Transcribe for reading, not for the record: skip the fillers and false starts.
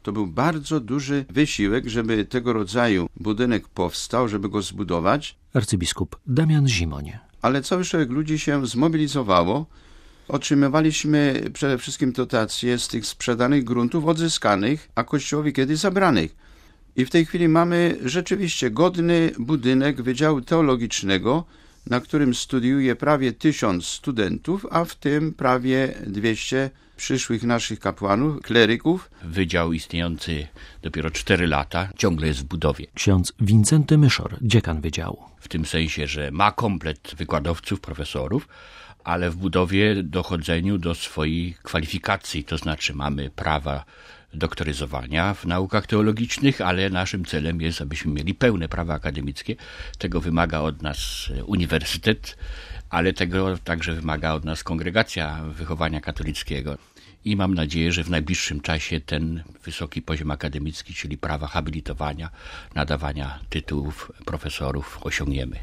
To był bardzo duży wysiłek, żeby tego rodzaju budynek powstał, żeby go zbudować. Arcybiskup Damian Zimoń. Ale cały szereg ludzi się zmobilizowało. Otrzymywaliśmy przede wszystkim dotacje z tych sprzedanych gruntów odzyskanych, a kościołowi kiedyś zabranych. I w tej chwili mamy rzeczywiście godny budynek Wydziału Teologicznego, na którym studiuje prawie 1000 studentów, a w tym prawie 200 przyszłych naszych kapłanów, kleryków. Wydział istniejący dopiero 4 lata, ciągle jest w budowie. Ksiądz Wincenty Myszor, dziekan wydziału. W tym sensie, że ma komplet wykładowców, profesorów, ale w budowie, dochodzeniu do swojej kwalifikacji, to znaczy mamy prawa doktoryzowania w naukach teologicznych, ale naszym celem jest, abyśmy mieli pełne prawa akademickie. Tego wymaga od nas uniwersytet, ale tego także wymaga od nas Kongregacja Wychowania Katolickiego. I mam nadzieję, że w najbliższym czasie ten wysoki poziom akademicki, czyli prawa habilitowania, nadawania tytułów profesorów osiągniemy.